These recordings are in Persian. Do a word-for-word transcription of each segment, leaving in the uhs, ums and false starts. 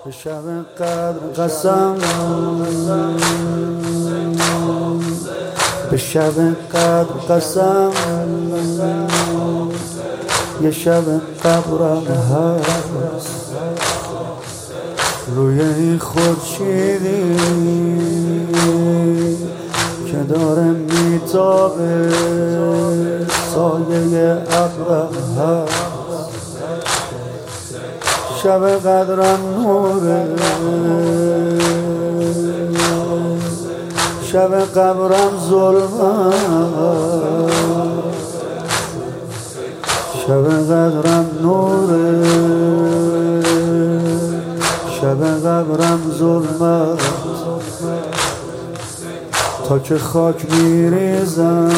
به شب قدر قسم، به شب قدر قسم، یه شب قبرم هست روی این خورشیدی که داره میتابه، سایه ابرم هست. شب قدرم نوره، شب قبرم ظلمه، شب قدرم نوره، شب قبرم ظلمه. تا که خاک میریزم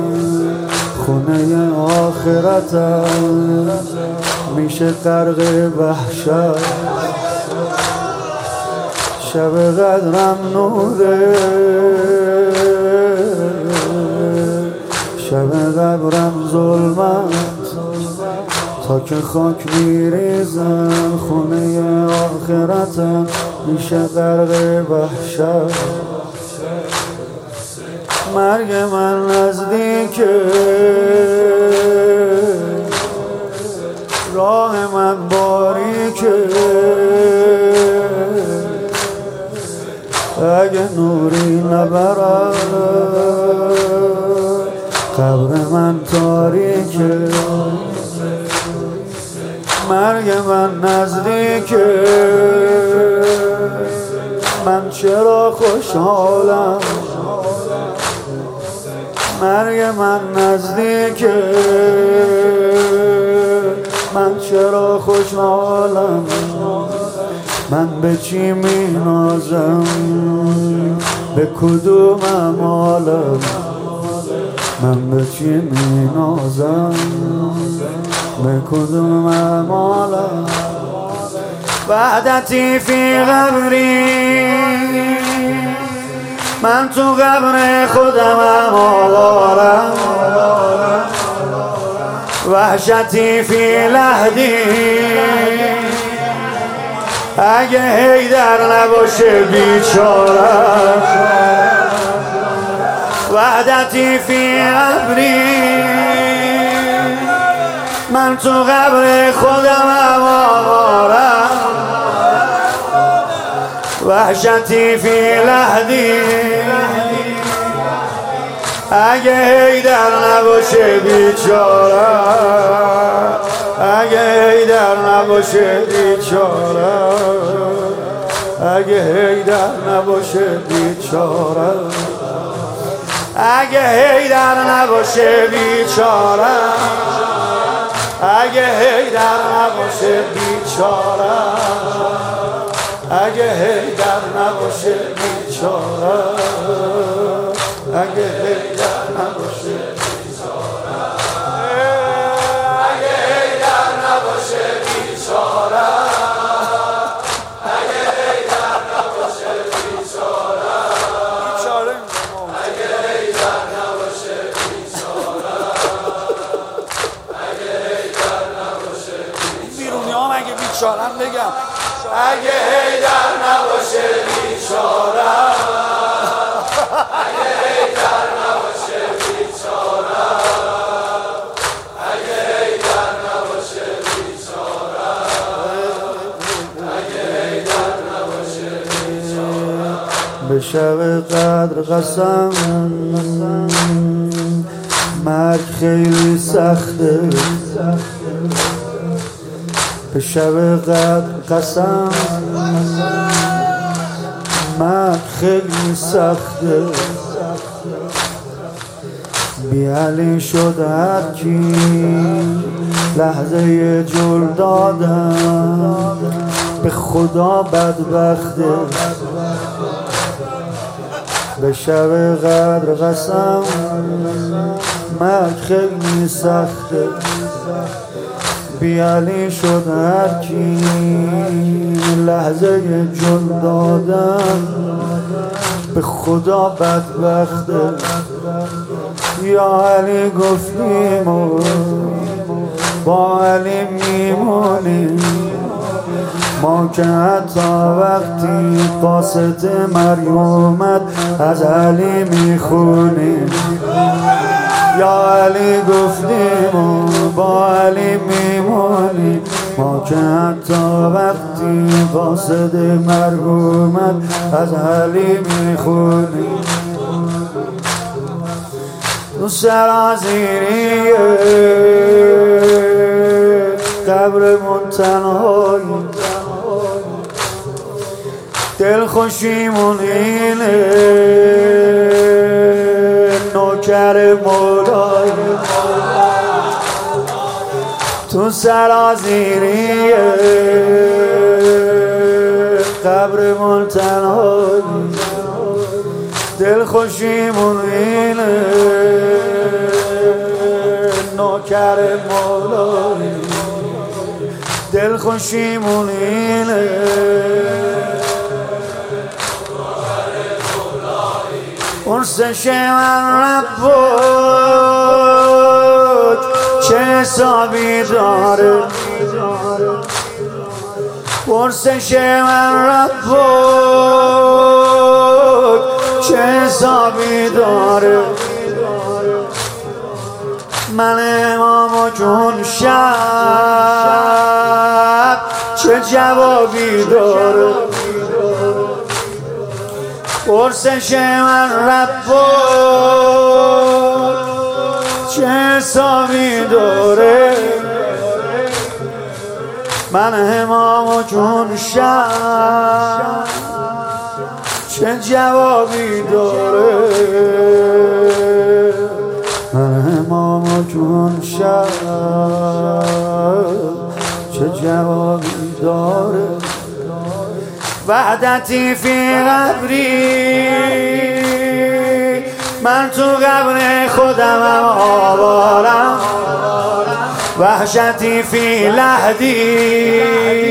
خونه آخرتم، میشه غرق وحشت. شب قدرم نوره، شب قبرم ظلمت. تا که خاک میریزم خونه آخرتم، میشه غرق وحشت. مرگ من نزدیکه، راه من باریکه، اگه نوری نبرم قبر من تاریکه. مرگ من نزدیکه، من چرا خوشحالم. مرگ من نزدیکه، من چرا خوشحالم. من به چی می نازم، به کدوم امالم. من به چی می نازم، به کدوم امالم. وحدتی فی قبری، من تو قبر خودم آوارم. وحشتی فی لحدی، اگه حیدر نباشه بیچارم. وحدتی فی قبری، من تو قبر خودم آوارم. وحشتی فی لحدی، اگه حیدر نباشه بیچارم. اگه حیدر نباشه بیچارم. اگه حیدر نباشه بیچارم. اگه حیدر نباشه بیچارم. اگه حیدر نباشه بیچارم. اگه حیدر نباشه بیچارم. اگه حیدر نباشه بیچارم. اگه حیدر نباشه بیچارم. اگه حیدر نباشه بیچارم. اگه حیدر نباشه بیچارم. اگه حیدر نباشه بیچارم. بیرونیام اگه بیچارم بگم، اگه حیدر نباشه بیچارم. اگه حیدر نباشه بیچارم. اگه حیدر نباشه بیچارم. اگه حیدر نباشه بیچارم. به شب قدر قسم، مرگ خیلی سخته. به شب قدر قسم، مرگ خیلی سخته. بیعلی شد هرکی لحظه جل دادم، به خدا بدبخته. به شب قدر قسم، مرگ خیلی سخته. بیعلی شد هرکی لحظه جل دادم، به خدا بدبخته. یا علی گفتیم و با علی میمونیم، ما که حتی وقتی قاصد مریم از علی میخونیم یا علی گفتیم و با علی میمونیم. ما که حتی وقتی قاصد مریم از علی میخونیم. تو سرازیری قبرمون تنهایی دل خوشیمون اینه نوکر مولای. تو سرازیری قبرمون تنهایی دل خوشیمون اینه نوکر مولای. دل خوشیمون اینه پرسش من رب بود چه حسابی داره. پرسش من رب بود چه حسابی داره. من امام و جون شب چه جوابی داره. پرسش من رب بود چه حسابی داره. من امام و جون شب چه جوابی داره. من امام و جون شب چه جوابی داره. وحدتی فی قبری من تو قبر خودمم آوارم. وحشتی فی لحدی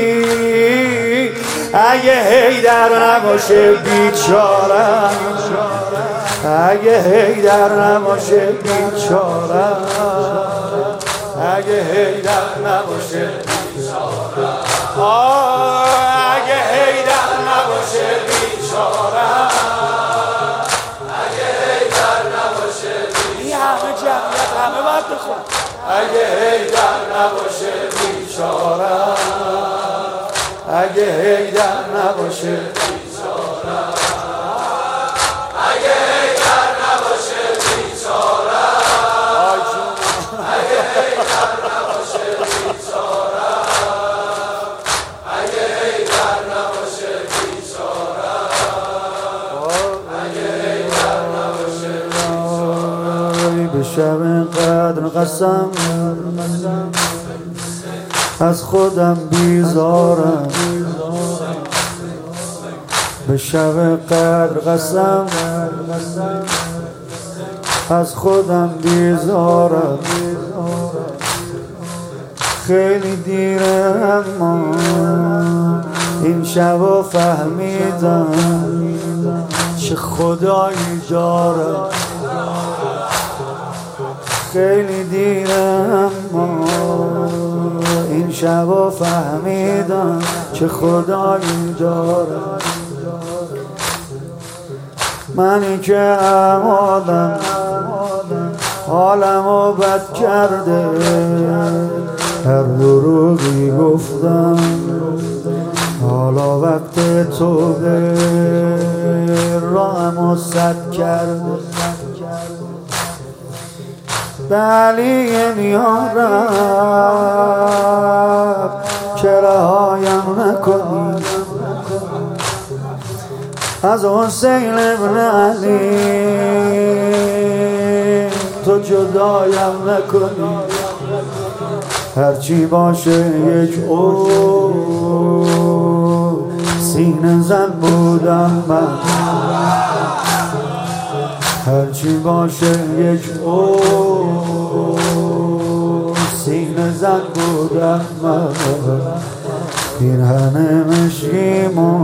اگه حیدر نباشه بیچارم. اگه حیدر نباشه بیچارم. اگه حیدر نباشه بیچارم. اگه حیدر نباشه بیچارم. اگه حیدر نباشه بیچارم. همه جمعیت همه باید بخون. اگه حیدر نباشه بیچارم. اگه حیدر نباشه بیچارم. اگه حیدر نباشه بیچارم. اگه حیدر نباشه بیچارم. اگه حیدر نباشه بیچارم. اگه حیدر نباشه بیچارم. به شب قدر قسم از خودم بیزارم. به شب قدر قسم از خودم بیزارم. خیلی دیره اما این شب فهمیدم چه خدایی دارم. خیلی دیره اما این شب فهمیدم چه خدایی دارم. منی که اعمالم حالمو بد کرده هر دروغی گفتم حالا وقت توبه راهمو سد کرده. به علی میارم که رهایم نکنی. از حسین ابن علی تو جدایم نکنی. هرچی باشه یک او سینه زن بودم من. هرچی باشه یک او سینه زن بودم من. این همه مشکیمو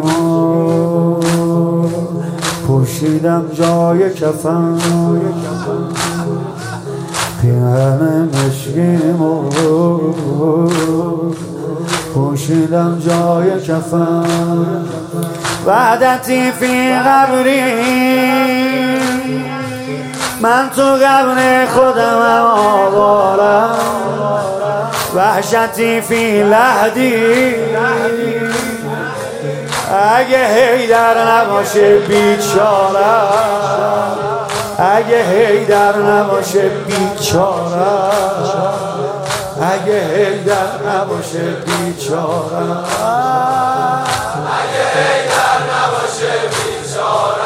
پوشیدم جای کفن. این همه مشکیمو پوشیدم جای کفن وحدتی فی قبری من تو قبر خودم آوارم وحشتی فی لحدی اگه حیدر نباشه بیچاره اگه حیدر نباشه بیچاره اگه حیدر نباشه بیچاره اگه حیدر نباشه بیچاره